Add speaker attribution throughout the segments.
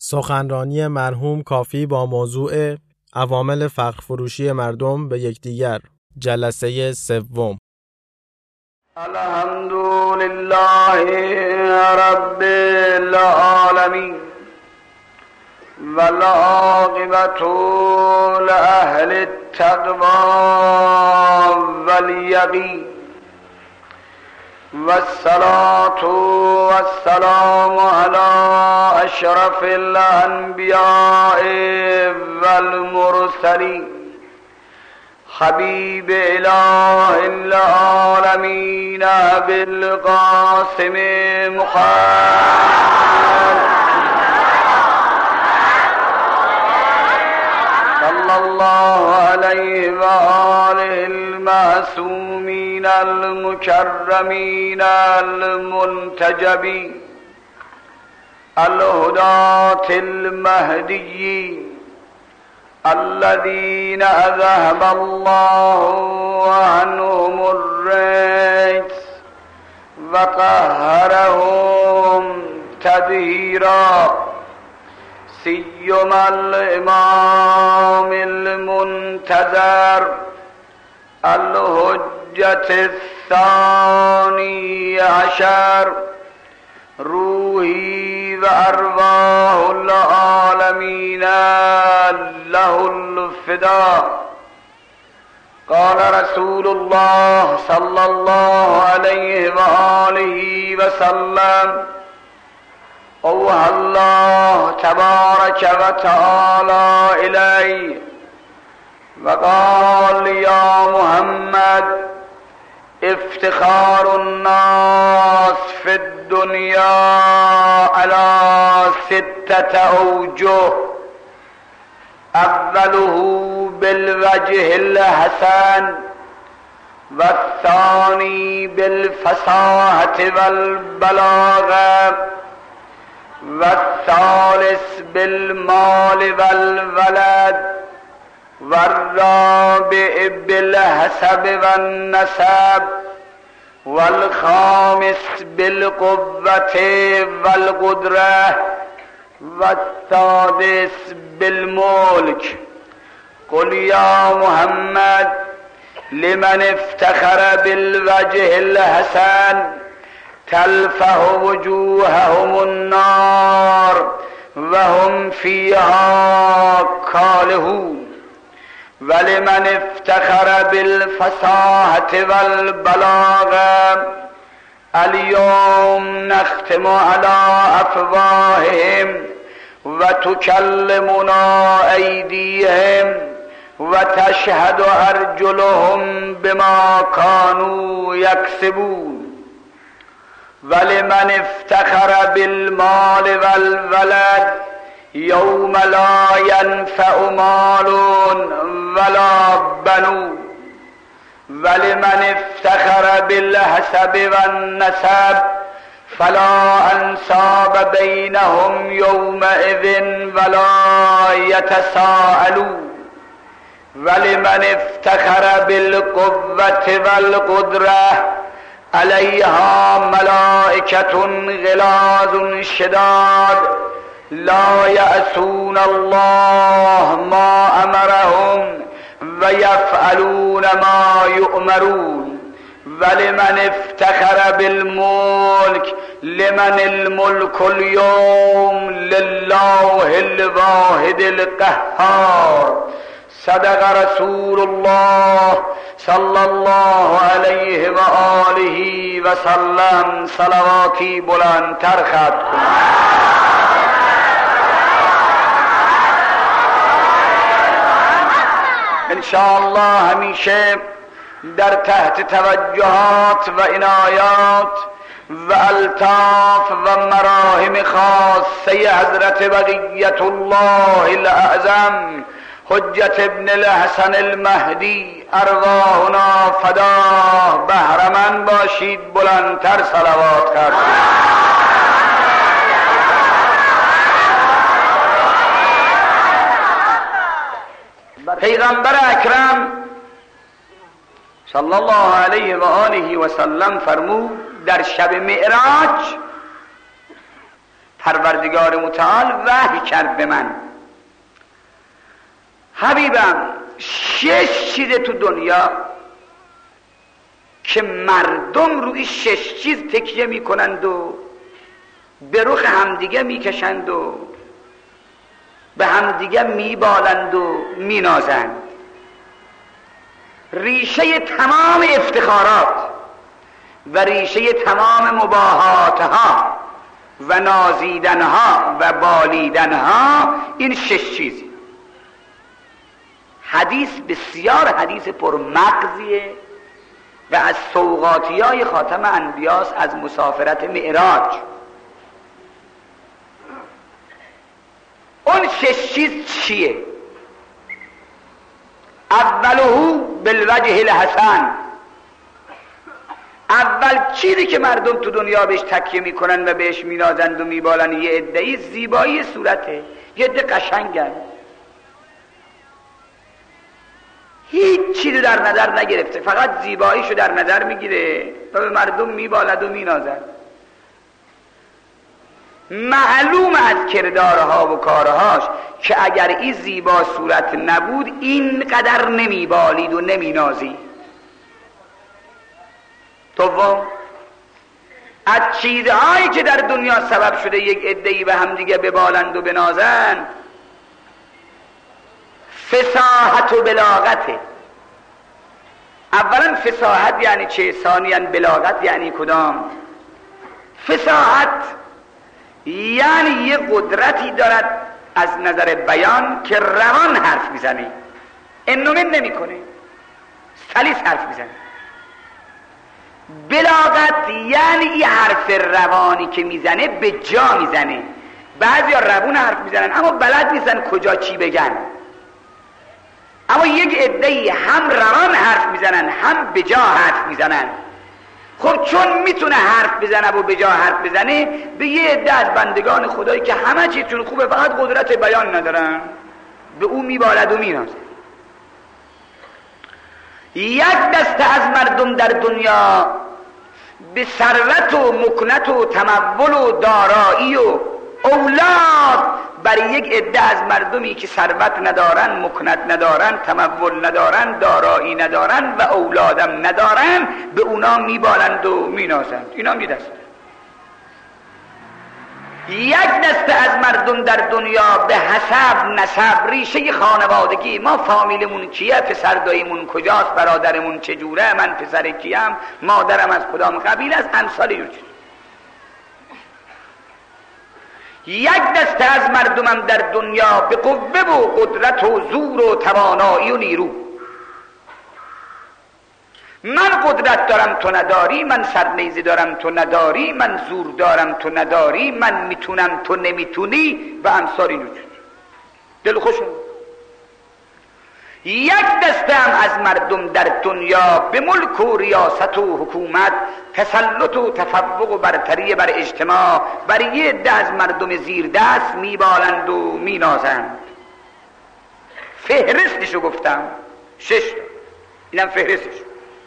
Speaker 1: سخنرانی مرحوم کافی با موضوع عوامل فقر فروشی مردم به یکدیگر، جلسه سوم.
Speaker 2: الحمدلله رب العالمین والعاقبة لأهل التقوى والیقین والصلاة والسلام على أشرف الأنبياء والمرسلين حبيب إله العالمين بالقاسم محمد صلى الله عليه وآله المعصومين المكرمين المنتجبين الهداة المهديين الذين أذهب الله عنهم الرجس وطهرهم تطهيرا، سيما الإمام المنتظر الحجة الثاني عشر روحي وأرواح العالمين له الفداء. قال رسول الله صلى الله عليه وآله وسلم: أوحى الله تبارك وتعالى إلي وقال: يا محمد، افتخار الناس في الدنيا على 6 أوجه: أوله بالوجه الحسن، والثاني بالفصاحة والبلاغة، والثالث بالمال والولد، والرابع بالحسب والنسب، والخامس بالقوة والقدرة، والسادس بالملك. قل يا محمد، لمن افتخر بالوجه الحسن تلفح وجوههم النار وهم فيها كالحون، ولمن افتخر بالفصاحة والبلاغة اليوم نختم على أفواههم وتكلمنا أيديهم وتشهد أرجلهم بما كانوا يكسبون. ولمن افتخر بالمال والولد يوم لا ينفع مال ولا بنون. ولمن افتخر بالحسب والنسب فلا أنساب بينهم يومئذ ولا يتساءلون. ولمن افتخر بالقوة والقدرة عليها ملائكة غلاظ شداد لا يعصون الله ما أمرهم ويفعلون ما يؤمرون. ولمن افتخر بالملك لمن الملك اليوم لله الواحد القهار. صدق رسول الله صلى الله عليه وآله وسلم. صلواتی بلندتر ختم کن. انشاءالله همیشه در تحت توجهات و عنایات و الطاف و مراهم خاصه حضرت بقیت الله الاعظم حجت ابن الحسن المهدی ارواحنا فدا بهرمند باشید. بلندتر صلوات کرد. پیغمبر اکرم صلی الله علیه و آله و سلم فرمود در شب معراج پروردگار متعال وحی کرد به من حبیبم 6 چیز تو دنیا که مردم روی 6 چیز تکیه میکنند و به رخ همدیگه میکشند و به همدیگه میبالند و مینازند. ریشه تمام افتخارات و ریشه تمام مباهاتها و نازیدنها و بالیدنها این 6 چیزی. حدیث بسیار حدیث پرمغزیه و از سوغاتیای خاتم انبیاست، از مسافرت معراج. اون 6 چیز چیه؟ اولهو بالوجه الحسن، اول چیزی که مردم تو دنیا بهش تکیه میکنن و بهش مینازند و میبالن یه عده‌ای زیبایی صورته، یه عده قشنگن، هیچ چیزی در نظر نگرفته، فقط زیباییشو در نظر میگیره و به مردم میبالد و مینازد. معلوم از کردارها و کارهاش که اگر این زیبا صورت نبود اینقدر نمیبالید و نمینازید. دوم، از چیزهایی که در دنیا سبب شده یک عده‌ای به هم دیگه ببالند و بنازند فصاحت و بلاغته. اولا فصاحت یعنی چه؟ ثانیاً بلاغت یعنی کدام؟ فصاحت یعنی یه قدرتی دارد از نظر بیان که روان حرف میزنه، انومن نمی کنه، سلیس حرف میزنه. بلاغت یعنی این حرف روانی که میزنه به جا میزنه. بعضیا روان حرف میزنن اما بلد نیستن کجا چی بگن، اما یک عده‌ای هم روان حرف میزنن هم به جا حرف میزنن. خب چون میتونه حرف بزنه و به جا حرف بزنه، به یه عده از بندگان خدایی که همه چیزشون خوبه فقط قدرت بیان ندارن، به اون میبالد و مینازه. یک دسته از مردم در دنیا به ثروت و مکنت و تمول و دارایی و اولاد، برای یک عده از مردمی که ثروت ندارن، مکنت ندارن، تمول ندارن، دارایی ندارن و اولادم ندارن، به اونا میبالند و مینازند. اینا میدست. یک دسته از مردم در دنیا به حسب نسب، ریشه خانوادگی، ما فامیلمون کیه، پسر داییمون کجاست، برادرمون چجوره، من پسر کیم، مادرم از کدام قبیله است، امثال اینجور. یک دسته از مردمم در دنیا به قوه و قدرت و زور و توانایی و نیرو، من قدرت دارم تو نداری، من سرنیزه دارم تو نداری، من زور دارم تو نداری، من میتونم تو نمیتونی و امثال اینجور. دل خوشم. یک دسته هم از مردم در دنیا به ملک و ریاست و حکومت، تسلط و تفوق و برتری بر اجتماع، بر یه عده از مردم زیر دست میبالند و مینازند. فهرستشو گفتم 6 تا، اینم فهرستش.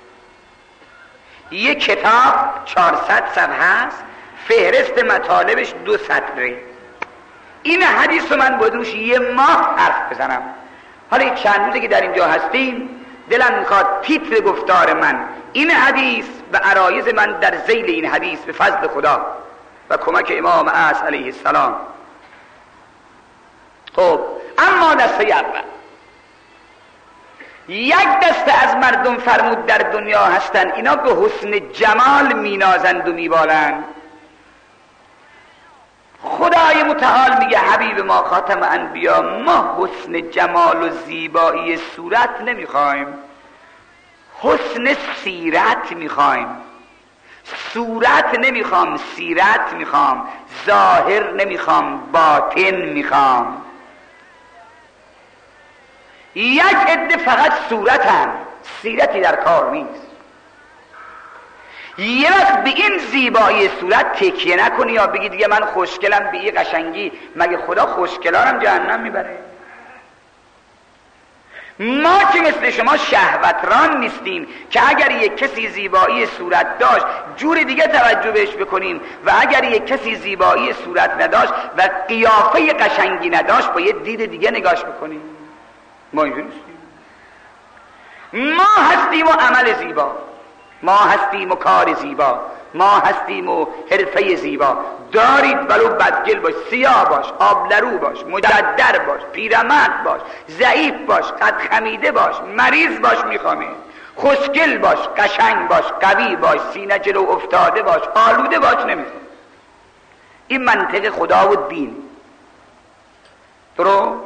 Speaker 2: یه کتاب 400 صفحه است، فهرست مطالبش 2 سطره. این حدیث رو من باید روش یه ماه حرف بزنم. حالا این چند روزی که در اینجا هستیم دلم میخواد تیتر گفتار من، این حدیث و عرایض من در ذیل این حدیث به فضل خدا و کمک امام اعظم علیه السلام. خب اما دسته اول، یک دسته از مردم فرمود در دنیا هستن، اینا به حسن جمال مینازند و میبالند. خدای متعال میگه حبیب ما خاتم انبیا، ما حسن جمال و زیبایی صورت نمیخوایم، حسن سیرت میخوایم. صورت نمیخوام، سیرت میخوام، ظاهر نمیخوام، باطن میخوام. یک عده فقط صورتن، سیرتی در کار نیست. یه وقت به این زیبایی صورت تکیه نکنی یا بگی دیگه من خوشگلم به این قشنگی، مگه خدا خوشگلانم جهنم میبره؟ ما که مثل شما شهوتران نیستیم که اگر یک کسی زیبایی صورت داشت جور دیگه توجه بهش بکنیم و اگر یک کسی زیبایی صورت نداشت و قیافه قشنگی نداشت با یه دید دیگه نگاش بکنیم. ما اینجوری نیستیم. ما هستیم و عمل زیبا، ما هستیم و کار زیبا، ما هستیم و حرفه زیبا. دارید ولو بدگل باش، سیاه باش، آبلرو باش، مجدر باش، پیرمرد باش، ضعیف باش، قد خمیده باش، مریض باش میخوامه، خوشگل باش، قشنگ باش، قوی باش، سینه جلو افتاده باش، آلوده باش نمیخوام. این منطق خدا و دین. درو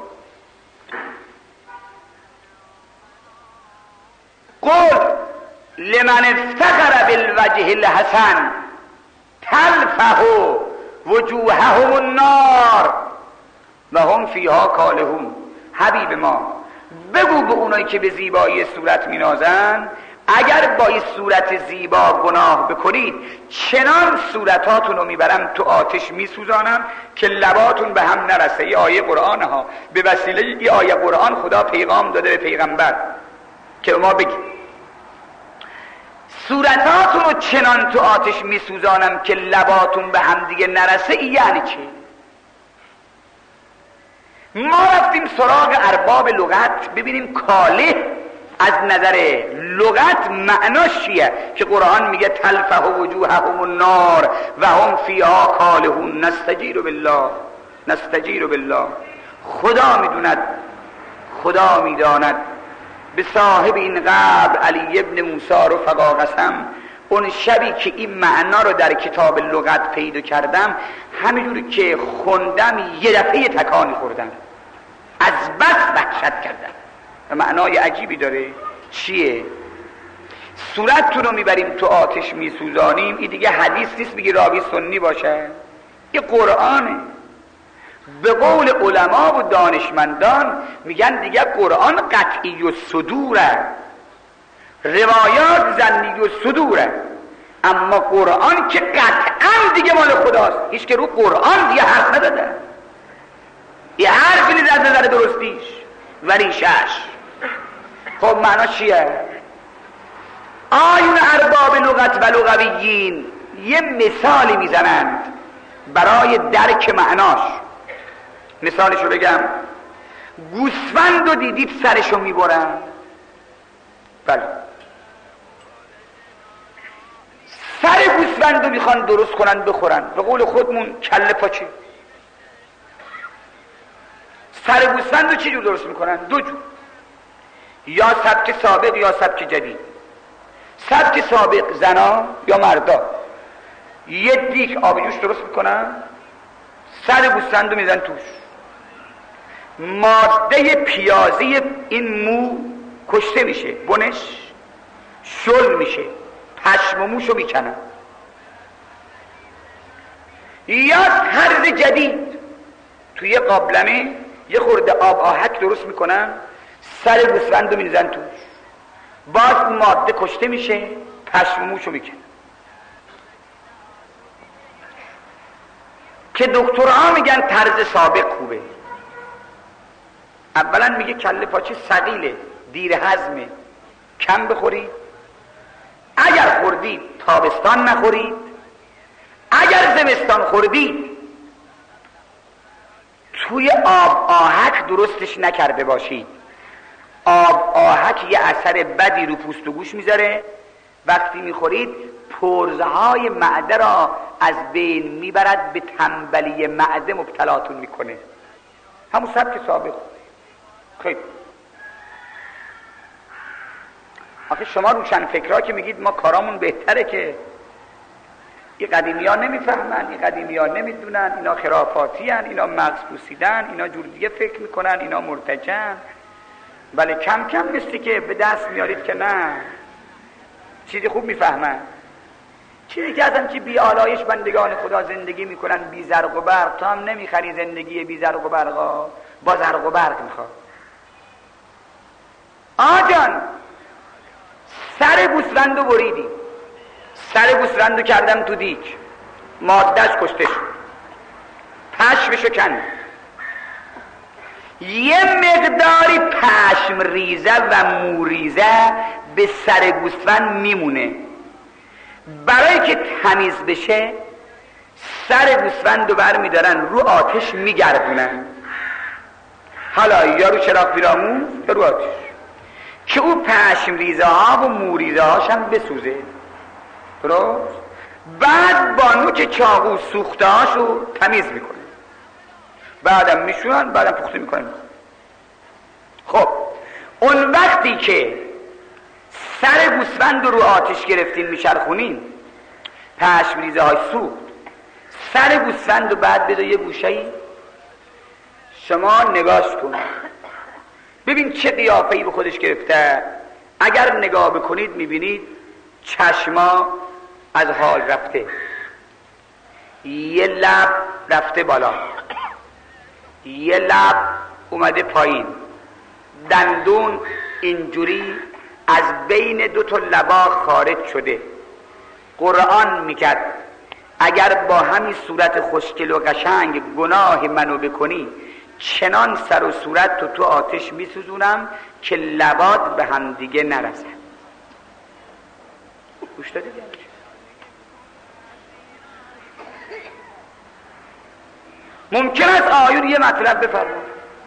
Speaker 2: قل لمن افتخر بالوجه الحسن تلفح وجوههم النار و هم فیها کالحون. حبیب ما بگو به اونایی که به زیبایی صورت مینازن اگر با این صورت زیبا گناه بکنید چنان صورتاتون رو میبرم تو آتش میسوزانم که لباتون به هم نرسه. این آیه قرآن ها، به وسیله این آیه قرآن خدا پیغام داده به پیغمبر که ما بگید صورتاتون رو چنان تو آتش میسوزانم که لباتون به هم دیگه نرسه. این یعنی چی؟ ما رفتیم سراغ ارباب لغت ببینیم کاله از نظر لغت معناش چیه که قرآن میگه تلفح وجوههم النار و هم فیها کالحون. نستجیر بالله، نستجیر بالله. خدا میدوند، خدا میداند. به صاحب این قبر علی ابن موسی رفقا قسم، اون شبی که این معنا رو در کتاب لغت پیدا کردم همینجوری که خوندم یه دفعه تکانی خوردم، از بس وحشت کردم. معنای عجیبی داره. چیه؟ صورتتون رو میبریم تو آتش میسوزانیم. این دیگه حدیث نیست میگه راوی سنی باشه، این قرآنه. به قول علما و دانشمندان میگن دیگه قرآن قطعی و صدوره، روایات ظنی و صدوره، اما قرآن که قطعا دیگه مال خداست. هیچ که رو قرآن دیگه حرف نداده. یه حرفی نیست از نظر درستیش ولی شش. خب معنا چیه؟ آیون ارباب لغت و لغویین یه مثالی میزنند برای درک معناش. مثالشو بگم، گوسفند رو دیدید سرشو میبرن؟ بله. سر گوسفند رو میخوان درست کنن بخورن، به قول خودمون کله پاچه. سر گوسفند رو چی جور درست میکنن؟ دو جور، یا سبک سابق یا سبک جدید. سبک سابق زنا یا مردا یه دیگ آب جوش درست میکنن، سر گوسفند رو میزن توش، ماده پیازی این مو کشته میشه، بنش شل میشه، پشم و موشو میکنن. یا طرز جدید، توی قابلمه یه خورده آب آهک درست میکنن، سر گوسفند رو میزن توش، باز اون ماده کشته میشه، پشم و موشو میکنن. که دکترها میگن طرز سابق خوبه. اولا میگه کله پاچه ثقیله، دیر هضمه، کم بخورید، اگر خوردید تابستان نخورید، اگر زمستان خوردید توی آب آهک درستش نکرده باشید. آب آهک یه اثر بدی رو پوست و گوش میذاره، وقتی میخورید پرزهای معده را از بین میبرد، به تنبلی معده مبتلاتون میکنه. همون سبک سابق. خیلی آخه شما روشن فکرها که میگید ما کارامون بهتره، که این قدیمی ها نمیفهمن، این قدیمی ها نمیدونن، اینا خرافاتی هن، اینا مغز پوسیدن، اینا جور دیگه فکر میکنن، اینا مرتجن. بله کم کم مثلی که به دست میارید که نه چیزی خوب میفهمن. چیزی که ازم که بی آلایش بندگان خدا زندگی میکنن بی زرق و برق. تو هم نمیخری زندگی بی زرق و برقا، با زرق و برق میخواد. آجان سر گوسفند رو بریدیم، سر گوسفند رو کردم تو دیگ، مادهش کشته شد، پشمشو کند، یه مقداری پشم ریزه و موریزه به سر گوسفند میمونه. برای که تمیز بشه سر گوسفند رو برمیدارن رو آتش میگردونن، حالا یا رو چراغ پیرامون یا رو آتش، که او پشم ریزه ها و موریزه هاش هم بسوزه. درست؟ بعد با نوک چاقو سوخته هاشو تمیز میکنه، بعدم میشونن، بعدم پخته میکنن. خب اون وقتی که سر گوسفند رو آتش گرفتین میچرخونین، پشم ریزه های سوخت، سر گوسفند رو بعد بده یه گوشه‌ای شما نگاش کن، ببین چه قیافه‌ای به خودش گرفته. اگر نگاه بکنید میبینید چشما از حال رفته، یه لب رفته بالا، یه لب اومده پایین، دندون اینجوری از بین دو تا لبا خارج شده. قرآن میگه اگر با همین صورت خوشگل و قشنگ گناه منو بکنی، چنان سر و صورت تو آتش میسوزونم که لبات به هم دیگه نرسن. گوش دادید؟ ممکن است آیون یه مطلب بفرمایید،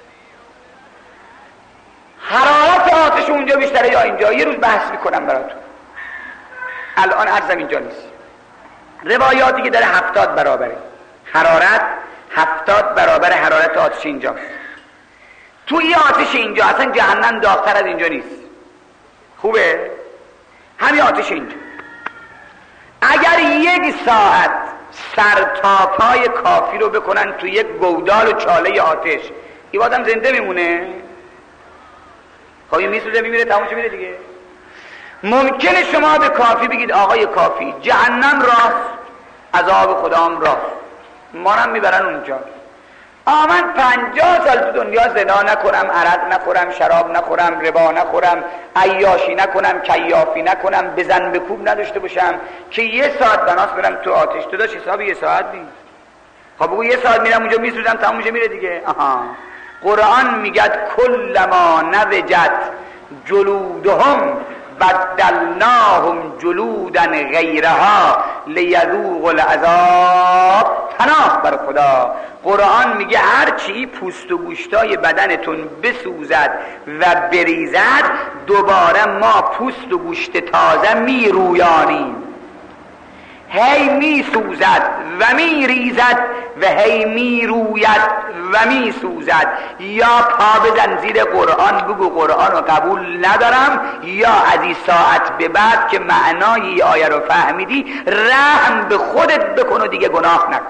Speaker 2: حرارت آتش اونجا بیشتره یا اینجا؟ یه روز بحث میکنم براتون، الان عرضم اینجا نیست. روایاتی که داره 70 برابره حرارت، 70 برابر حرارت آتش اینجاست. تو این آتش اینجا اصلا جهنم داغ‌تر از اینجا نیست. خوبه؟ همین آتش اینجا اگر یک ساعت سر تا پای کافی رو بکنن تو یک گودال و چاله آتش، این آدم زنده میمونه؟ خب این میسوزه میمیره، تموم میره دیگه. ممکنه شما به کافی بگید آقای کافی جهنم راست، عذاب خدام راست، ما هم میبرن اونجا. من 50 سال تو دنیا زنا نکنم، عرق نخورم، شراب نخورم، ربا نخورم، عیاشی نکنم، کیافی نکنم، بزن بکوب نداشته باشم، که یه ساعت بناس برم تو آتش. تو داشت حساب یه ساعت نیست. خب بگو یه ساعت میرم اونجا میسوزم، تموم میشه میره دیگه. قرآن میگد کلما نضجت جلودهم بدلناهم جلودا غیرها لیذوقوا العذاب. پناه بر خدا، قرآن میگه هرچی پوست و گوشتای بدنتون بسوزد و بریزد، دوباره ما پوست و گوشت تازه میرویانیم. هی میسوزد و میریزد و هی میروید و میسوزد. یا پا بزن زیر قرآن بگو قرآن رو قبول ندارم، یا از این ساعت به بعد که معنای آیه رو فهمیدی رحم به خودت بکن و دیگه گناه نکن.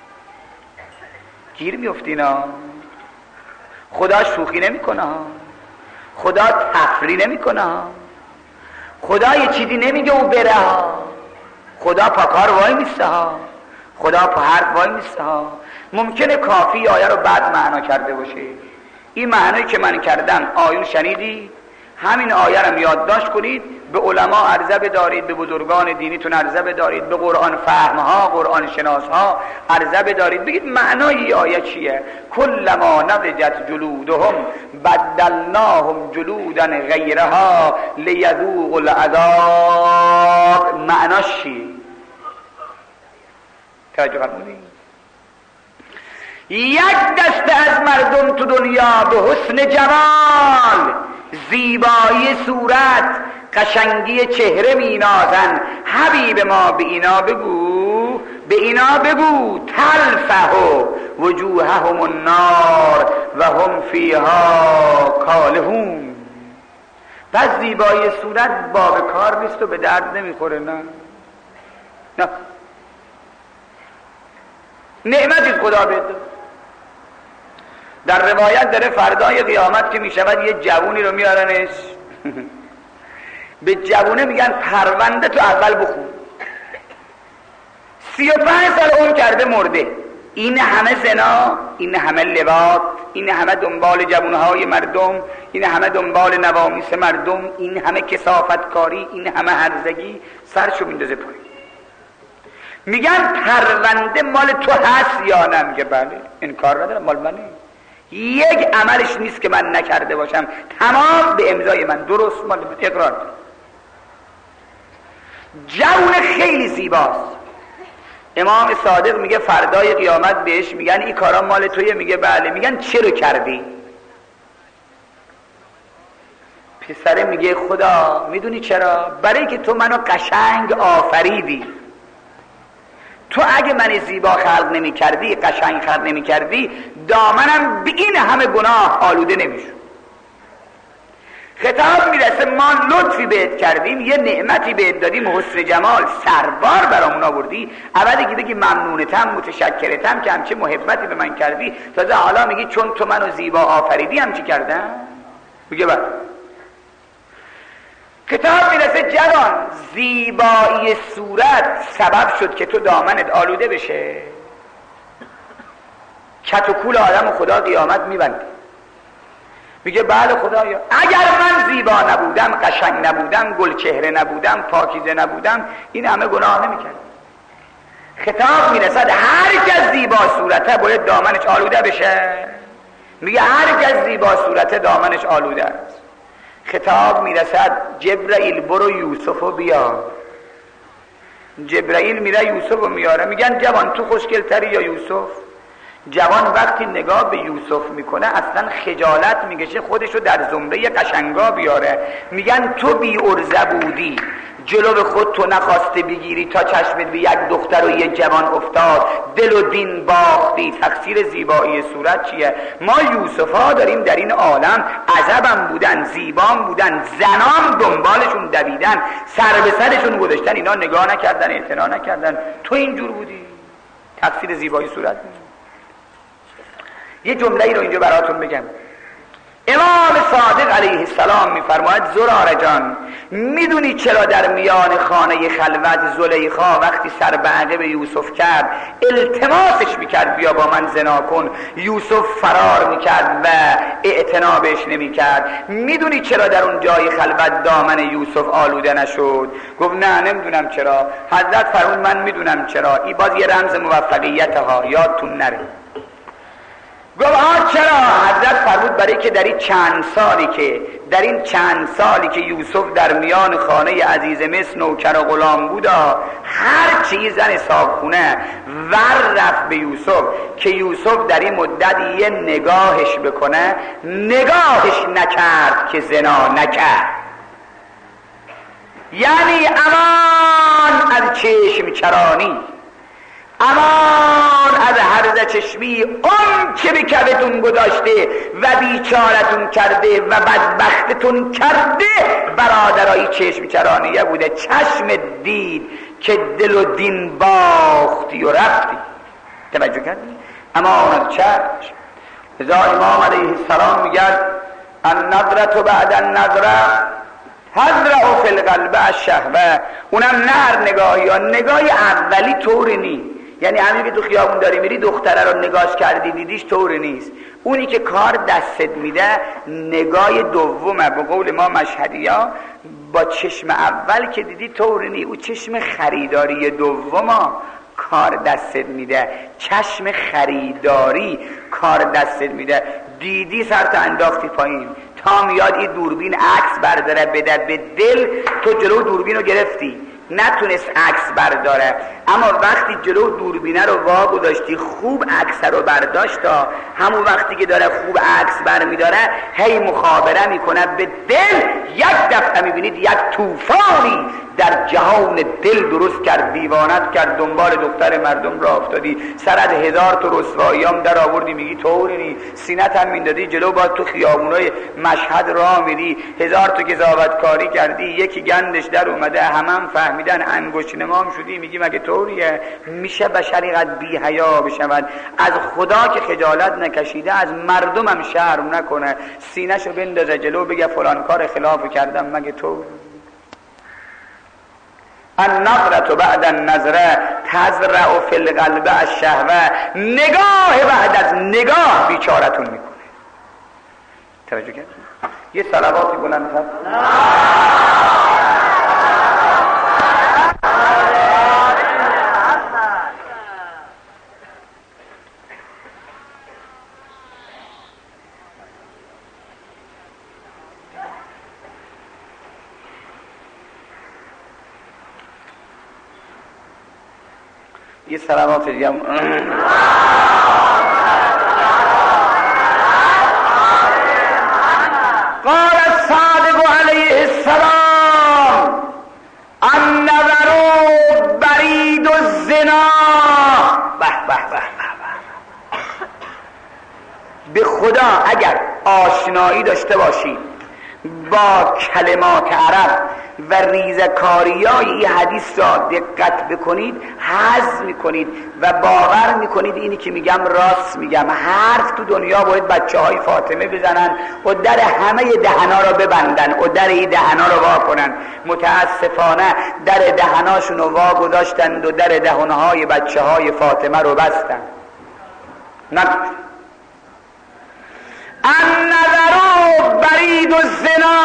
Speaker 2: گیر میفتینا. خدا شوخی نمیکنه، خدا تفریح نمیکنه، خدا یه چیزی نمیگه و بره، خدا پا کار وای میسته ها، خدا پا حرف وای میسته ها. ممکنه کافی آیه رو بد معنا کرده باشه. این معنایی که من کردم آیون شنیدی، همین آیه رو یادداشت کنید، به علما عرضه بدارید، به بزرگان دینیتون عرضه بدارید، به قرآن فهمها، قرآن شناسها عرضه بدارید، بگید معنای این آیه چیه. کلما نضجت جلودهم بدلناهم جلودا غیرها لیذوقوا العذاب. معناش چی؟ توجه فرمودید؟ یک دسته از مردم تو دنیا به حسن جمال، زیبایی صورت، قشنگی چهره مینازن. حبیب ما به اینا بگو، به اینا بگو تلفح وجوههم النار و هم فیها کالحون. پس زیبایی صورت باب کار نیست و به درد نمیخوره. نه نعمتی خدا بده. در روایت داره فردای قیامت که میشود یه جوونی رو میارنش به جوونه میگن پرونده تو اول بخون، 35 سال عمر کرده مرده، این همه زنا، این همه لواط، این همه دنبال جوونهای مردم، این همه دنبال نوامیس مردم، این همه کثافتکاری، این همه هرزگی، سرشو میندازه پایین. میگن پرونده مال تو هست یا نه؟ میگه بله. انکار ندارم، مال منه. یک عملش نیست که من نکرده باشم، تمام به امضای من. درست مال اقرار. جوون خیلی زیباست. امام صادق میگه فردای قیامت بهش میگن این کارا مال تویه؟ میگه بله. میگن چرا کردی؟ پسره میگه خدا میدونی چرا؟ برای که تو منو قشنگ آفریدی. تو اگه من زیبا خلق نمی کردی، قشنگ خلق نمی کردی، دامنم به این همه گناه آلوده نمیشد. خطاب میرسه ما لطفی بهت کردیم، یه نعمتی بهت دادیم، حسن جمال سربار برامون آوردی، اولی که بگی ممنونتم، متشکرتم که همچه محبتی به من کردی، تازه حالا میگی چون تو منو زیبا آفریدی همچی کردم؟ میگه بله. کتاب میرسه جوان، زیبایی صورت سبب شد که تو دامنت آلوده بشه. کت و کول آدم و خدا قیامت میبنده. میگه بله خدایا، اگر من زیبا نبودم، قشنگ نبودم، گل چهره نبودم، پاکیزه نبودم، این همه گناه نمیکردم. خطاب میرسد هر کس زیبا صورته باید دامنش آلوده بشه. میگه هر کس زیبا صورته دامنش آلوده است. خطاب میرسد جبرائیل برو یوسفو بیار. جبرائیل میره یوسفو میاره. میگن جوان تو خوشگل تری یا یوسف؟ جوان وقتی نگاه به یوسف میکنه اصلا خجالت میکشه خودشو در زمره قشنگا بیاره. میگن تو بی ارزه بودی، جلو به خود تو نخواسته بگیری، تا چشمت به یک دختر و یک جوان افتاد، دل و دین باختی. تقصیر زیبایی صورت چیه؟ ما یوسفا داریم در این عالم، عجبم بودن، زیبام بودن، زنام دنبالشون دویدن، سر به سرشون گذاشتن، اینا نگاه نکردن، اعتنا نکردن. تو اینجور بودی. تقصیر زیبایی صورت نیست. یه جمله ای رو اینجا براتون بگم. امام صادق علیه السلام میفرماید زراره جان، میدونی چرا در میان خانه خلوت زلیخا وقتی سر به عقب یوسف کرد التماسش میکرد بیا با من زنا کن، یوسف فرار میکرد و اعتنا بهش نمیکرد؟ میدونی چرا در اون جای خلوت دامن یوسف آلوده نشد؟ گفت نه نمیدونم چرا. حضرت فرمود من میدونم چرا. این باز یه رمز موفقیت ها، یادتون نره. گفت چرا؟ حضرت فرمود برای که در این چند سالی که یوسف در میان خانه عزیز مصر نوکر و غلام بود، هر چیز زن صاحبخونه ور رفت به یوسف که یوسف در این مدت یه نگاهش بکنه، نگاهش نکرد که زنا نکرد. یعنی امان از چشم چرانی، امان از هرزه چشمی، اون که به کفتون گذاشته و بیچارتون کرده و بدبختتون کرده برادرای چشم چرانیه بوده. چشم دید که دل و دین باختی و رفتی. توجه کردی؟ امان از چشم. لذا امام علیه السلام میگه النظرة بعد النظرة تزرع فی القلب الشهوة. اونم نه هر نگاهی ها، نگاهی اولی طور نی. یعنی همین که تو خیابون داری میری دختره رو نگاهش کردی دیدیش طور نیست. اونی که کار دستت میده نگاه دومه. به قول ما مشهدیا با چشم اول که دیدی طور نی، او چشم خریداری دوما کار دستت میده. چشم خریداری کار دستت میده. دیدی سرت انداختی پایین، تا میاد این دوربین عکس برداره بده به دل، تو جلو دوربین رو گرفتی، نتونست عکس برداره. اما وقتی جلو دوربینه رو وا گذاشتی خوب عکس رو برداشت، تا همون وقتی که داره خوب عکس برمیداره هی مخابره میکنه به دل، یک دفعه میبینید یک طوفانی در جهان دل درست کرد، دیوانت کرد، دنبال دختر مردم را افتادی، سرت هزار تا رسواییام در آوردی، میگی طوری نی، سینت هم میندادی جلو، باید تو خیابونای مشهد راه میری، هزار تا قضاوتکاری کردی، یکی گندش در اومده، همم فهمیدن، انگشت نمام شدی، میگی مگه طوریه؟ میشه بشری قد بی حیا بشود؟ از خدا که خجالت نکشیده از مردم هم شرم نکنه، سینه‌شو بندازه جلو بگه فلان کار خلاف کردم، مگه طور؟ النظرة بعد النظره تزرع فی القلب الشهوة. نگاه بعد از نگاه بیچارتون میکنه. توجه کرد؟ یه صلواتی بلند کرد. یه صلوات دیگه. قال الصادق علیه السلام النظر برید الزنا. به به به به خدا اگر آشنایی داشته باشید با کلمات عرب و ریزکاریای این حدیث را دقت بکنید، هضم میکنید و باور میکنید اینی که میگم راست میگم. حرف تو دنیا باید بچه های فاطمه بزنن و در همه دهنا را ببندن و در این دهنا را وا کنن. متاسفانه در دهناشون رو وا گذاشتند و در دهنهای بچه های فاطمه رو بستن. نگفتن النظر برید الزنا.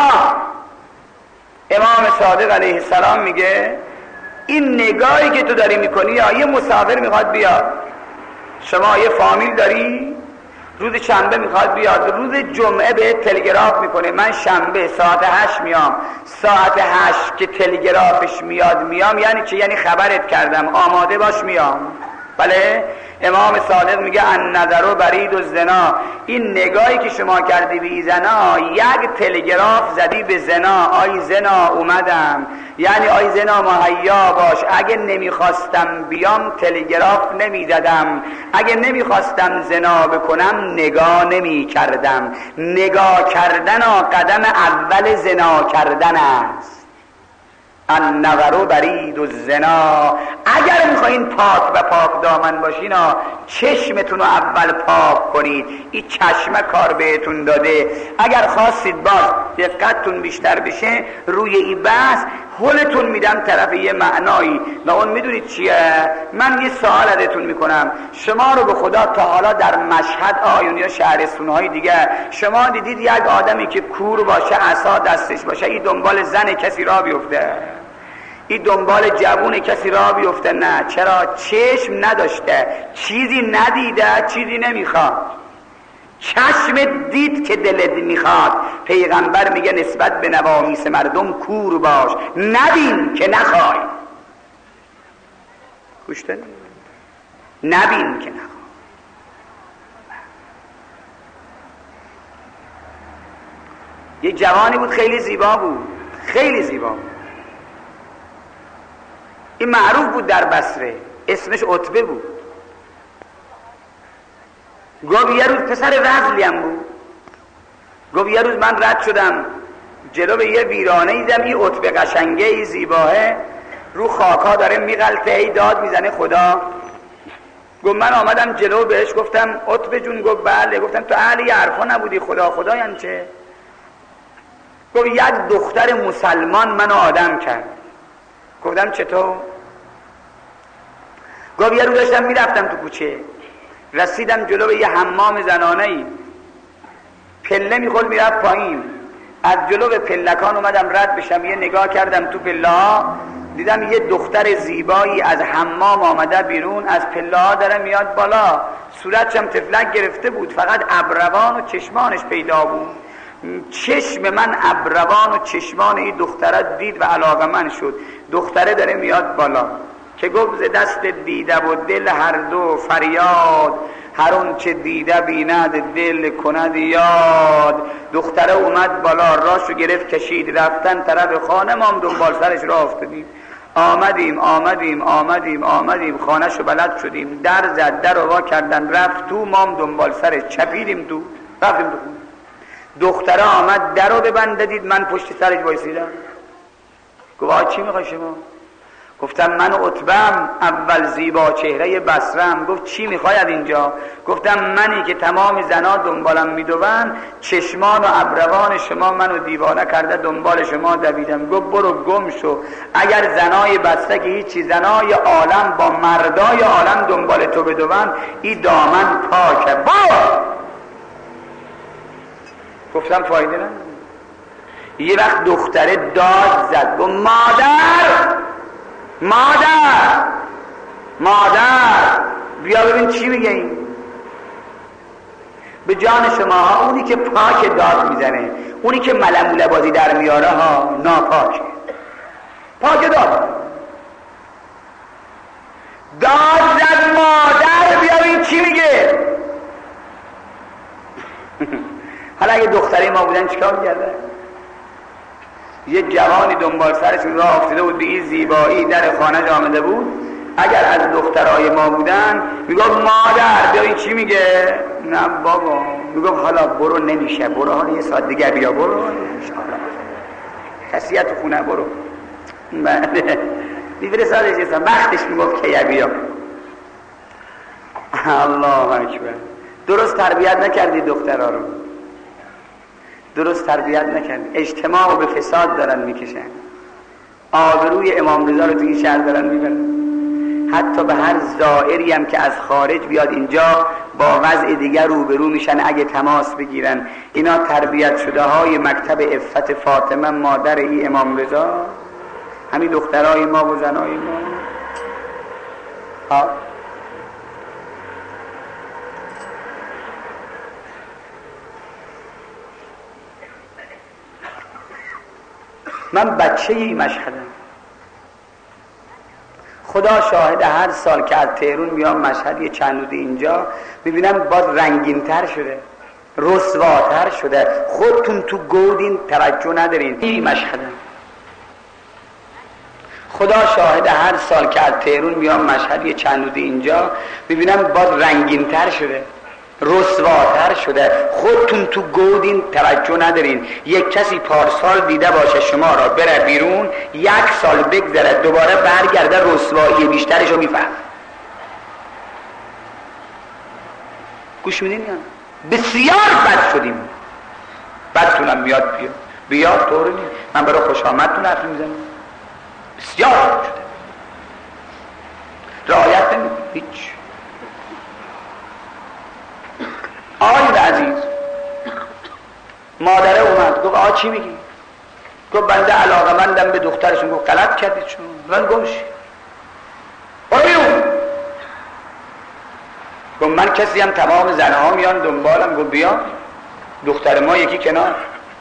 Speaker 2: امام صادق علیه السلام میگه این نگاهی که تو داری میکنی، یا یه مسافر میخواد بیاد، شما یه فامیل داری، روز شنبه میخواد بیاد، روز جمعه به تلگراف میکنه من شنبه ساعت 8 میام. ساعت 8 که تلگرافش میام یعنی چه؟ یعنی خبرت کردم، آماده باش میام. بله، امام صادق میگه النظر برید الزنا. این نگاهی که شما کردی به زنا، یک تلگراف زدی به زنا. آی زنا اومدم، یعنی آی زنا مهیا باش. اگه نمیخواستم بیام تلگراف نمیزدم، اگه نمیخواستم زنا بکنم نگاه نمیکردم. نگاه کردن قدم اول زنا کردن است. النظر برید الزنا. اگر میخواین پاک و پاک دامن باشین، چشمتون رو اول پاک کنید. این چشمه کار بهتون داده. اگر خواستید باز دقتتون بیشتر بشه روی این بحث، حلتون میدم طرف یه معنایی و اون میدونید چیه؟ من یه سوال ازتون میکنم. شما رو به خدا تا حالا در مشهد آیون یا شهرستونهای دیگه شما دیدید یک آدمی که کور باشه، عصا دستش باشه، این دنبال زن کسی را بیفته؟ این دنبال جوون کسی را بیفته؟ نه. چرا؟ چشم نداشته، چیزی ندیده، چیزی نمیخواد. چشم دید که دلت میخواد. پیغمبر میگه نسبت به نوامیس مردم کور باش، نبین که نخوای. گوش دادی؟ نبین که نخوای. یه جوانی بود خیلی زیبا بود، خیلی زیبا بود. این معروف بود در بصره، اسمش عتبه بود. گفت یه روز، پسر رذلی هم بود، گفت یه روز من رد شدم جلو به یه ویرانه ایدم، این عتبه قشنگه، ای زیباه، رو خاکا داره میغلطه، ای داد میزنه خدا. گفت من آمدم جلو بهش گفتم عتبه جون. گفت بله. گفتم تو اهل یه حرفا نبودی؟ خدا یعنی چه؟ گفت یک دختر مسلمان منو آدم کرد. گفتم چطور؟ گفت یه روز داشتم میرفتم تو کوچه، رسیدم جلو به یه حمام زنانه‌ای، پله میخورد میرفت پایین، از جلو به پلکان اومدم رد بشم، یه نگاه کردم تو پله ها، دیدم یه دختر زیبایی از حمام آمده بیرون، از پله ها داره میاد بالا، صورتشم تفلک گرفته بود، فقط ابروان و چشمانش پیدا بود. چشم من ابروان و چشمان این دختره دید و علاقه‌مند شد. دختره داره میاد بالا که گفت ز دست دیده و دل هر دو فریاد، هر اون چه دیده بیند دل کند یاد. دختره اومد بالا، راشو گرفت کشید، رفتن طرف خانه، ما هم دنبال سرش راه افتادیم. آمدیم خانهشو بلد شدیم، در زد، در رو وا کردن، رفت تو، ما هم دنبال سرش چپیدیم تو، رفتیم تو. دختره آمد در رو ببنده، دید من پشت سرش وایسیدم. گفت چی میخوای شما؟ گفتم من عتبم، اول زیبا چهره بصرم. گفت چی میخوای از اینجا؟ گفتم منی که تمام زنا دنبالم میدوون، چشمان و ابروان شما منو دیوانه کرده، دنبال شما دویدم. گفت برو گم شو، اگر زنای بصره که هیچی، زنای عالم با مردای عالم دنبال تو بدوون، این دامن پاکه. گفتم فایده نداره. یه وقت دختره داد زد، گفت مادر بیا ببین چی میگه این. به جان شما ها، اونی که پاک داد میزنه، اونی که ملموله بازی در میاره ها، ناپاکه. پاک داد داد زد مادر بیا این چی میگه. حالا اگه دختری ما بودن چیکار می‌کردن؟ یه جوانی دنبال سرشون راه افتاده بود به این زیبایی در خانه آمده بود، اگر از دخترای ما بودن میگفت مادر بیا این چی میگه؟ نه بابا، میگفت حالا برو نمیشه، برو حالا یه ساعت دیگه بیا، برو کسیت تو خونه برو. بله میفرستادش یه ساعت، وقتش میگفت که بیا. الله اکبر. درست تربیت نکردی دخترها رو، درست تربیت نکردی. اجتماع رو به فساد دارن میکشن، آبروی امام رضا رو توی شهر دارن میبرن. حتی به هر زائری هم که از خارج بیاد اینجا با وضع دیگر روبرو میشن اگه تماس بگیرن. اینا تربیت شده های مکتب عفت فاطمه مادر ای امام رضا، همین دخترای ما و زنای ما. من بچه ای مشهدم، خدا شاهد هر سال که از تهرون میام مشهد یه چند روزی اینجا میبینم باز رنگین‌تر شده، رسواتر شده. خودتون تو گودین توجه ندارین. این مشهدم، خدا شاهد هر سال که از تهرون میام مشهد یه چند روزی اینجا میبینم باز رنگین‌تر شده، رسواتر شده. خودتون تو گودین توجه ندارین. یک کسی پارسال دیده باشه شما را بره بیرون، یک سال بگذره دوباره برگرده رسوایی بیشترش رو میفهم. گوش میدین یا بسیار بد شدیم. بدتونم میاد بیاد طوری نیست. من برای خوش آمدتون حرف میزنم. بسیار شده رعایت نمی‌کنی هیچ. آقای عزیز مادره اومد گفت آقا چی میگی؟ گفت بنده علاقه‌مندم به دخترشون. گفت غلط کردید شما، من گمش برو بیرون. گفت من کسی هم تمام زنها میان دنبالم. گفت بیا دختر ما یکی کنار.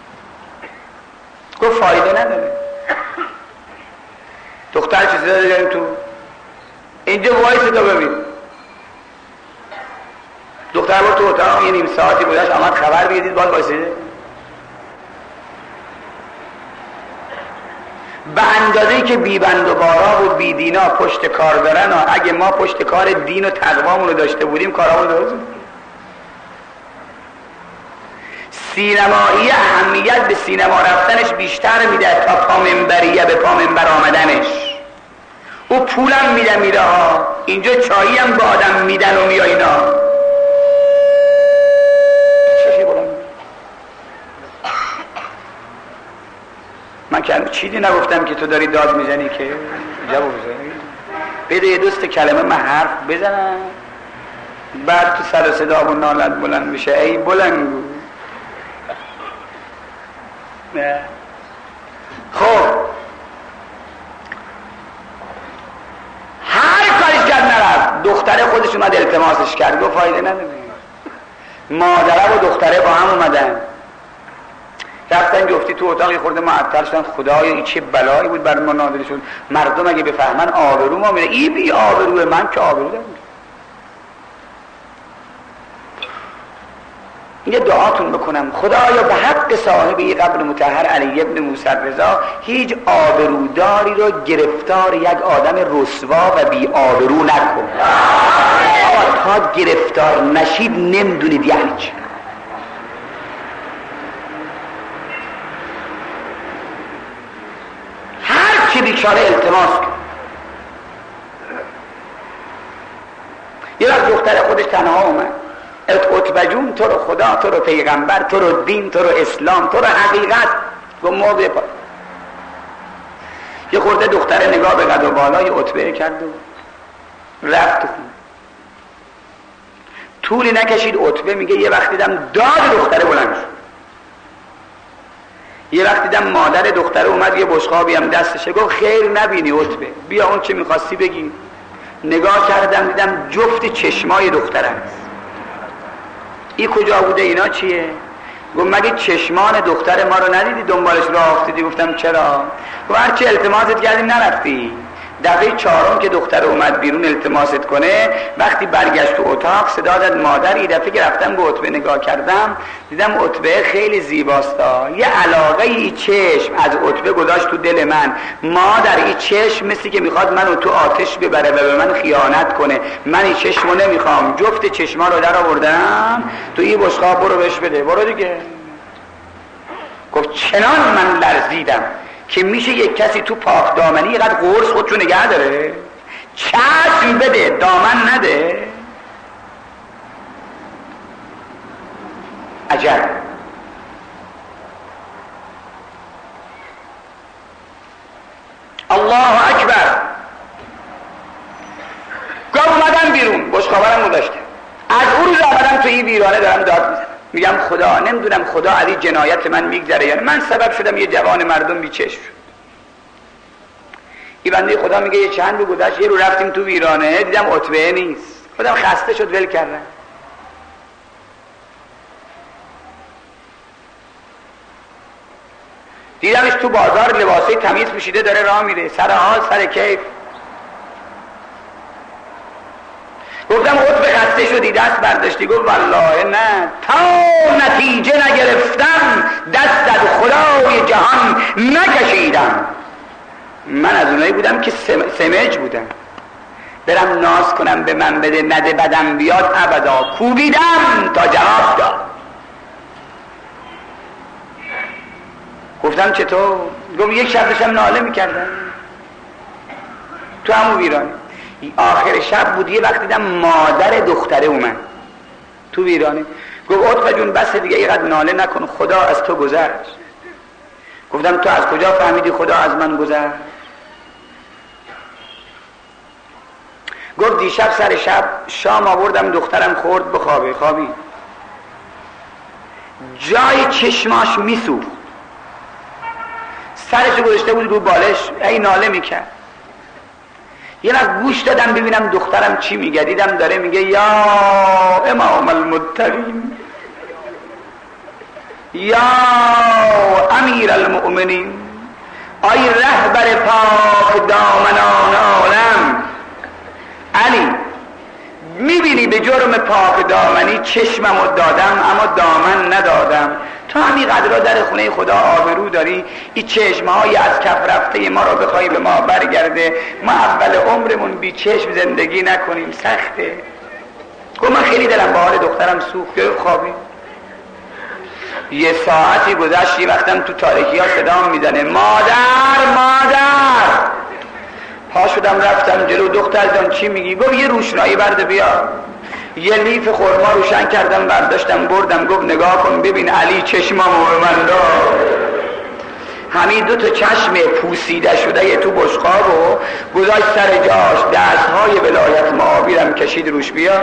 Speaker 2: گفت فایده نداره. دختر چیزی داریم تو اینجا وایس تو ببین. دختر بود تو اتاق یه نیم ساعتی بودش آمد خبر بیدید باز وایسیده. به اندازه‌ای که بیبند و بارا و بیدینا پشت کار دارن، اگه ما پشت کار دین و تقوامون رو داشته بودیم کارامون درست بود. سینمایی اهمیت به سینما رفتنش بیشتر میده تا پا منبریه به پا منبر آمدنش. او پولم میده ها، اینجا چایی هم به آدم میدن و میای اینا. من که چیزی نگفتم که تو داری داد میزنی که جواب بزنی. بده یه دوست کلمه من حرف بزنم، بعد تو سر و صدا و نالت بلند میشه ای بلنگو. خب هر کاریش کرد نرفت. دختره خودش اومد التماسش کرد، گفت فایده نداره. مادره و دختره با هم اومدن رفتن جفتی تو اتاقی خورده معطل شدن. خدایا این چه بلایی بود بر ما نازل شد. مردم اگه بفهمن آبرو ما میره. این بی آبروه، من که آبرو دارم. یه دعاتون بکنم خدایا به حق صاحبی قبر مطهر علی ابن موسی رضا هیچ آبروداری رو گرفتار یک آدم رسوا و بی آبرو نکن. تا گرفتار نشید نمیدونید یعنی چی. هر چی بیچاره التماس کن. یه وقت دختر خودش تنها اومد. عتبه جون تو رو خدا، تو رو پیغمبر، تو رو دین، تو رو اسلام، تو رو حقیقت گو موضع پا. یه خورده دختر نگاه به قد و بالای عتبه کرد و رفت تو خون. طولی نکشید عتبه میگه یه وقت دیدم داد دختر بلند شد. یه وقت دیدم مادر دختر اومد یه بشقابی هم دستشه. گفت خیر نبینی عتبه، بیا اون چه میخواستی بگی. نگاه کردم دیدم جفت چشمای دختر هست. این کجا بوده اینا چیه؟ گفت مگه چشمان دختر ما رو ندیدی دنبالش راه افتادی؟ گفتم چرا؟ گفت هرچی التماست کردیم نرفتی. دفعه چهارم که دختر اومد بیرون التماست کنه، وقتی برگشت تو اتاق صدا داد مادر. این دفعه که رفتم به عتبه نگاه کردم دیدم عتبه خیلی زیباستا، یه علاقه ای چشم از عتبه گذاشت تو دل من. مادر این چشم مثل که میخواد منو تو آتش ببره و به من خیانت کنه، من این چشمو نمیخوام. جفت چشما رو در آوردم تو این بشقاب، برو بهش بده، برو دیگه. گفت چنان من لرزیدم که میشه یک کسی تو پاک دامنی اینقدر قرص خودشو نگه داره؟ چشم بده دامن نده. عجب. الله اکبر. گفت اومدم بیرون، بشقابرم گذاشته. از اون روز آمدم تو این ویرانه دارم داد میزنم، میگم خدا، نمیدونم خدا از این جنایت من میگذره یا نه. من سبب شدم یه جوان مردم بیچشم شد. این بنده خدا میگه یه چند رو گذشت، یه رو رفتیم تو ویرانه دیدم عتبه نیست. خودم خسته شد ول کردم. دیدمش تو بازار لباسه تمیز پوشیده داره راه میره، سر حال سر کیف. گفتم عتبه خسته شدی دست برداشتی؟ گفت والله نه، تا نتیجه نگرفتم دست از خدای جهان نکشیدم. من از اونایی بودم که سمج بودم، برم ناز کنم به من بده نده بدم بیاد ابدا. کوبیدم تا جواب داد. گفتم چطور؟ گفت یک شب داشتم ناله میکردم تو همون ویرانه. آخر شب بود، یه وقت دیدم مادر دختره اومد تو ویرانه. گفت عتبه جون بس دیگه اینقدر ناله نکن، خدا از تو گذشت. گفتم تو از کجا فهمیدی خدا از من گذشت؟ گفت دیشب سر شب شام آوردم دخترم خورد بخوابه، خوابی جای چشماش میسوخت، سرشو گذاشته بود رو بالش، ای ناله میکرد. یه وقت گوش دادم ببینم دخترم چی میگه، دیدم داره میگه یا امام المتقین، یا امیر المؤمنین، آی رهبر پاک دامنان عالم علی، میبینی به جرم پاک دامنی چشممو دادم اما دامن ندادم. تو همین قدرها در خونه خدا آبرو داری، این چشمهای از کف رفته ما رو بخوای به ما برگرده، ما اول عمرمون بی چشم زندگی نکنیم، سخته. گفت من خیلی دلم به حال دخترم سوخت، گرفت خوابی. یه ساعتی گذشت، یه وقتم تو تاریکی ها صدام میزنه مادر مادر. پا شدم رفتم جلو، دختر جان چی میگی؟ گفت یه روشنایی برده بیا. یه لیف خرما روشن کردم برداشتم بردم، گفت نگاه کن ببین علی چشمامو به من داد. همین دو تا چشم پوسیده شده یه تو بشقابو گذاشت سر جاش، دستهای ولایت معابیرم کشید روش بیا.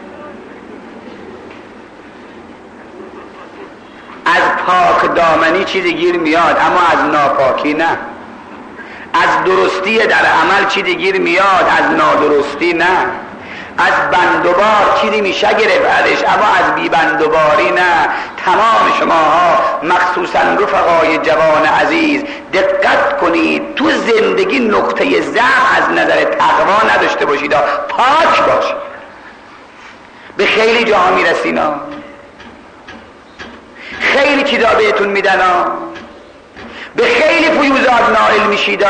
Speaker 2: از پاک دامنی چیزی گیر میاد اما از ناپاکی نه. از درستی در عمل چیزی گیر میاد، از نادرستی نه. از بندوبار چیزی میشه گرفتش اما از بی بندوباری نه. تمام شماها مخصوصا رفقای جوان عزیز دقت کنید، تو زندگی نقطه ضعف از نظر تقوا نداشته باشید، پاک باشید. به خیلی جاها میرسین، خیلی چیزا بهتون میدن، به خیلی فیوزات نائل میشید.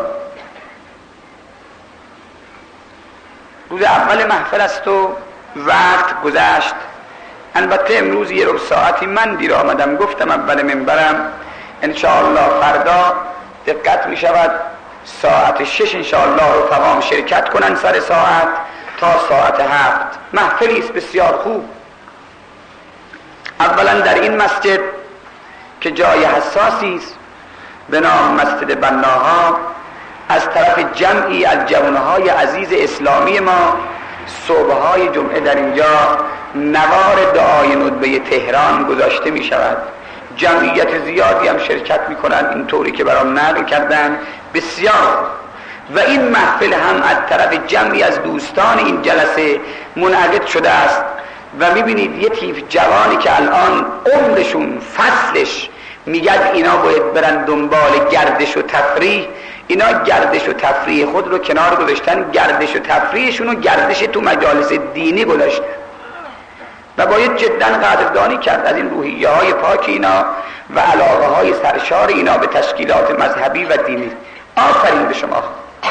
Speaker 2: روز اول محفل است و وقت گذشت. البته امروز یه ربع ساعتی من دیر آمدم، گفتم اول منبرم انشاءالله فردا دقت می شود ساعت 6 انشاءالله رفقام شرکت کنن سر ساعت تا ساعت 7. محفلی است بسیار خوب. اولا در این مسجد که جای حساسی است به نام مسجد بناها، از طرف جمعی از جوانهای عزیز اسلامی ما صبحهای جمعه در اینجا نوار دعای ندبه تهران گذاشته می شود. جمعیت زیادی هم شرکت می کنند، اینطوری که برام نقل کردن بسیار. و این محفل هم از طرف جمعی از دوستان این جلسه منعقد شده است و می بینید یه تیف جوانی که الان عمرشون فصلش میگد اینا باید برن دنبال گردش و تفریح، اینا گردش و تفریح خود رو کنار گذاشتن، گردش و تفریحشون رو گردش تو مجالس دینی گذاشتن و باید جدا قدردانی کرد از این روحیه های پاک اینا و علاقه های سرشار اینا به تشکیلات مذهبی و دینی. آفرین به شما،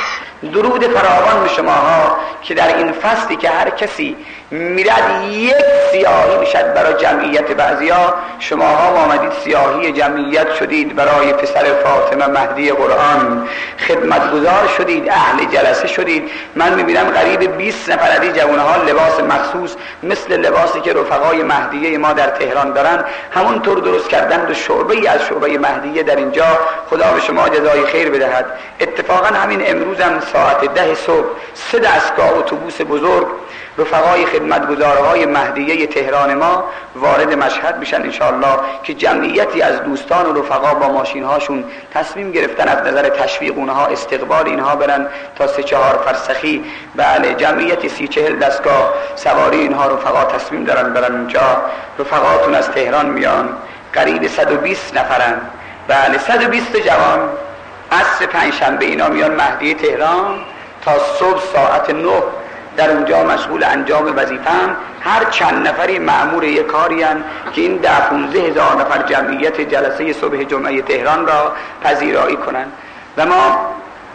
Speaker 2: درود فراوان به شماها که در این فصلی که هر کسی میرد یک سیاهی میشد برای جمعیت بعضیا، شماها آمدید سیاهی جمعیت شدید برای پسر فاطمه مهدی قرآن، خدمتگزار شدید، اهل جلسه شدید. من میبینم قریب 20 نفر از این جوانها لباس مخصوص مثل لباسی که رفقای مهدیه ما در تهران دارن همونطور درست کردن و شعبه‌ای از شعبه مهدیه در اینجا. خدا به شما جزای خیر بدهد. اتفاقا همین امروز هم ساعت 10 صبح 3 دستگاه اتوبوس بزرگ رفقای خدمتگزارهای مهدیه تهران ما وارد مشهد میشن انشاءالله که جمعیتی از دوستان و رفقا با ماشین هاشون تصمیم گرفتن از نظر تشویق اونها استقبال اینها برن تا 3-4 فرسخی. بله جمعیتی 30-40 دستگاه سواری اینها رفقا تصمیم دارن برن اونجا. رفقاتون از تهران میان، قریب 120 نفرن. بله 120 جوان عصر پنجشنبه اینا میان مهدیه تهران تا صبح ساعت 9 در اونجا مشغول انجام وظیفه‌ام. هر چند نفری مأمور یک کاری هستند که این 10-15 هزار نفر جمعیت جلسه صبح جمعه تهران را پذیرایی کنند. و ما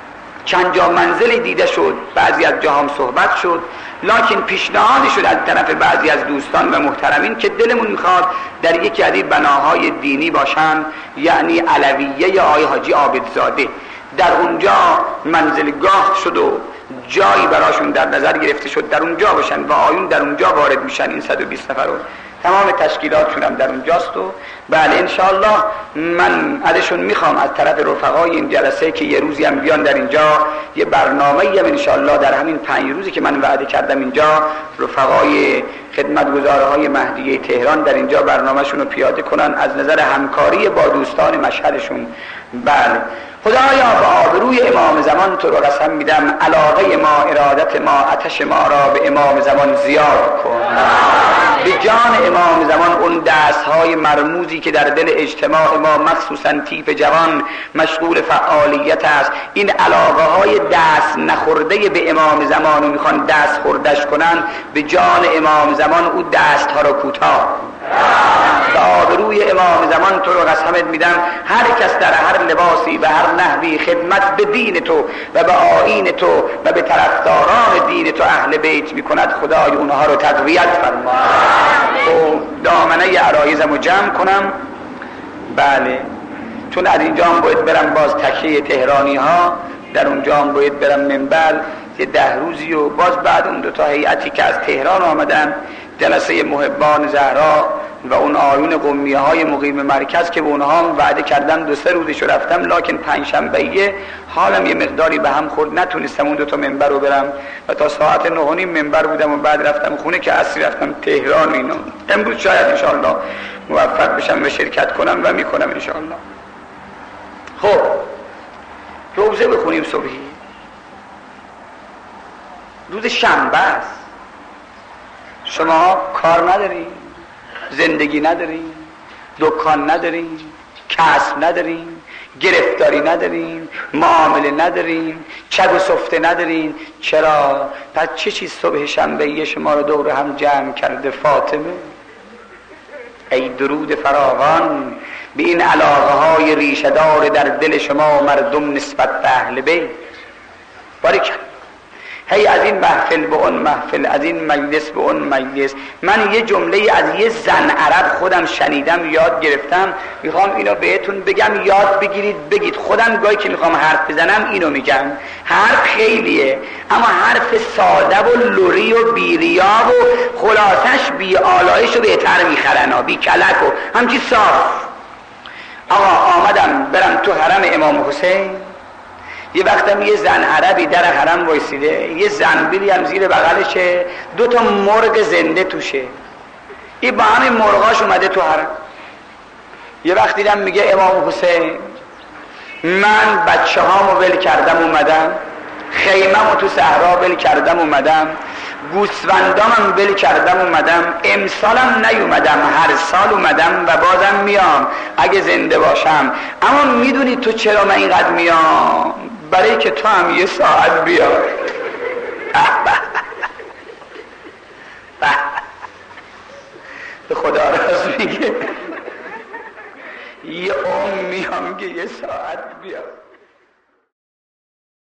Speaker 2: چند جا منزلی دیده شد، بعضی از جا هم صحبت شد، لکن پیشنهادی شد از طرف بعضی از دوستان و محترمین که دلمون میخواد در یکی از این بناهای دینی باشن، یعنی علویه آقای حاجی عابدزاده. در اونجا منزلگاه شد و جایی براشون در نظر گرفته شد در اونجا باشن و آیون در اونجا وارد میشن. این 120 نفر رو تمام تشکیلاتشون هم در اونجاست و بله انشاءالله من ازشون میخوام از طرف رفقای این جلسه که یه روزی هم بیان در اینجا یه برنامه‌ای هم انشاءالله در همین 5 روزی که من وعده کردم اینجا رفقای خدمتگزارهای مهدیه تهران در اینجا برنامه‌شون رو پیاده کنن از نظر همکاری با دوستان مشهدشون. بله خدایا به آبروی امام زمان تو رو قسم میدم علاقه ما، ارادت ما، آتش ما را به امام زمان زیاد کن. به جان امام زمان اون دستهای مرموزی که در دل اجتماع ما مخصوصا تیپ جوان مشغول فعالیت است، این علاقه های دست نخورده به امام زمان رو میخوان دست خوردش کنن، به جان امام زمان او دست ها رو کوتاه. به آبروی امام زمان تو رو قسمت میدم هر کس در هر لباسی به هر نحوی خدمت به دین تو و به آیین تو و به طرفداران دین تو اهل بیت میکند، خدای اونها رو تقویت فرما. و دامنه عرایزم رو جمع کنم. بله چون از اینجا هم باید برم باز تکیه تهرانی ها، در اونجا هم باید برم منبل یه 10 روزی و باز بعد اون 2 تا هیئتی که از تهران آمدن، جلسه محبان زهرا و اون آیون قمیه های مقیم مرکز که به اونها هم وعده کردم 2-3 روزشو رفتم، لکن پنجشنبه حالم یه مقداری به هم خورد نتونستم اون 2 تا منبر رو برم و تا ساعت 9:30 منبر بودم و بعد رفتم خونه که عصری رفتم تهران. اینا امروز شاید انشاءالله موفق بشم و شرکت کنم و میکنم انشاءالله. خب روزه بخونیم صبحی، روز شنبه است. شما کار ندارین، زندگی ندارین، دکان ندارین، کسب ندارین، گرفتاری ندارین، معامله ندارین، چگ و سفته ندارین. چرا؟ پس چه چیز صبح شنبه شما رو دور هم جمع کرده فاطمه؟ ای درود فراوان به این علاقه های ریشه دار در دل شما مردم نسبت به اهل بیت. باریکلا. هی از این محفل به اون محفل، از این مجلس به اون مجلس. من یه جمله از یه زن عرب خودم شنیدم یاد گرفتم، میخوام اینو بهتون بگم یاد بگیرید بگید. خودم گاهی که میخوام حرف بزنم اینو میگم. حرف خیلیه اما حرف ساده و لوری و بیریا و خلاصش بی آلایش و بهتر میخرن و بی کلک و همچی صاف. آقا آمدم برم تو حرم امام حسین، یه وقتم یه زن عربی در حرم وایسیده، یه زنبیلی هم زیر بغلشه، 2 تا مرغ زنده توشه. این با همین مرغاش اومده تو حرم. یه وقت دیدم میگه امام حسین من بچه هامو ول کردم اومدم، خیممو تو صحرا ول کردم اومدم، گوسفندامم ول کردم اومدم، امسالم نیومدم، هر سال اومدم و بازم میام اگه زنده باشم. اما میدونی تو چرا من اینقدر میام؟ برای که تو هم یه ساعت بیا. به خدا راست میگه یه میام که یه ساعت بیا.